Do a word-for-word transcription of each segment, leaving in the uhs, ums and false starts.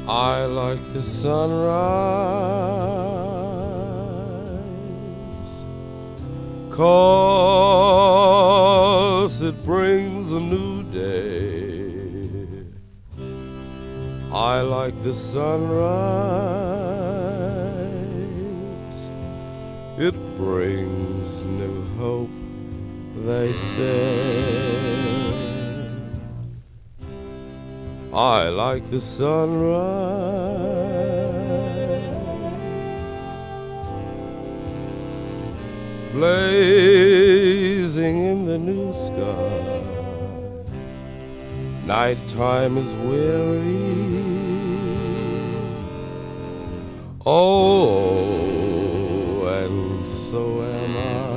I like the sunrise, 'cause it brings a new day. I like the sunrise, it brings new hope, they say. I like the sunrise, blazing in the new sky. Nighttime is weary, oh, and so am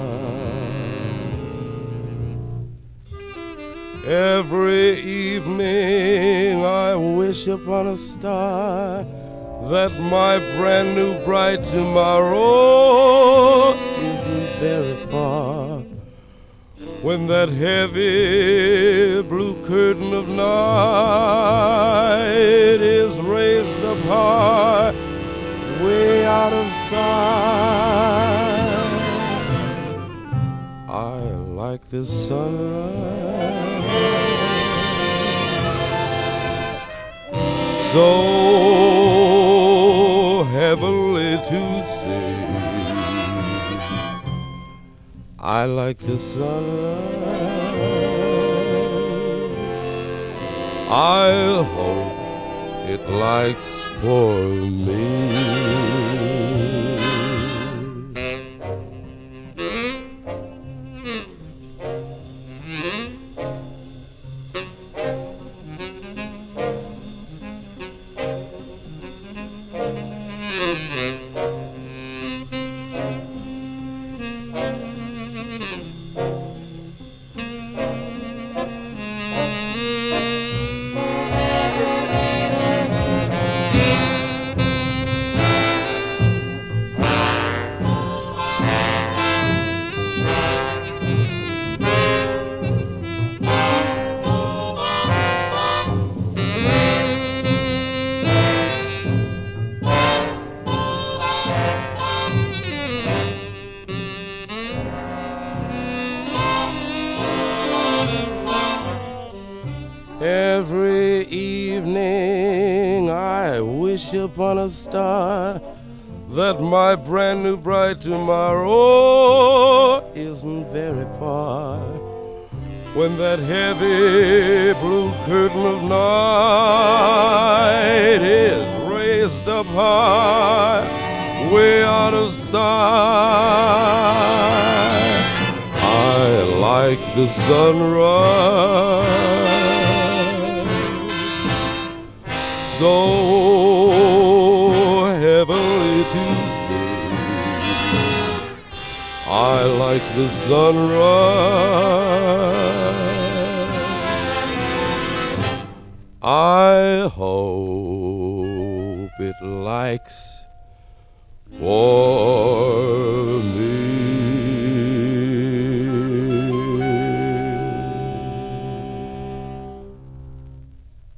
I. Every evening I wish upon a star that my brand new bright tomorrow isn't very far. When that heavy blue curtain of night is raised up high, way out of sight, I like the sunrise, so heavenly to see. I like the sunrise, I hope it likes for me. Every evening I wish upon a star that my brand new bright tomorrow isn't very far. When that heavy blue curtain of night is raised up high, way out of sight, I like the sunrise, so heavenly to see. I like the sunrise, I hope it likes for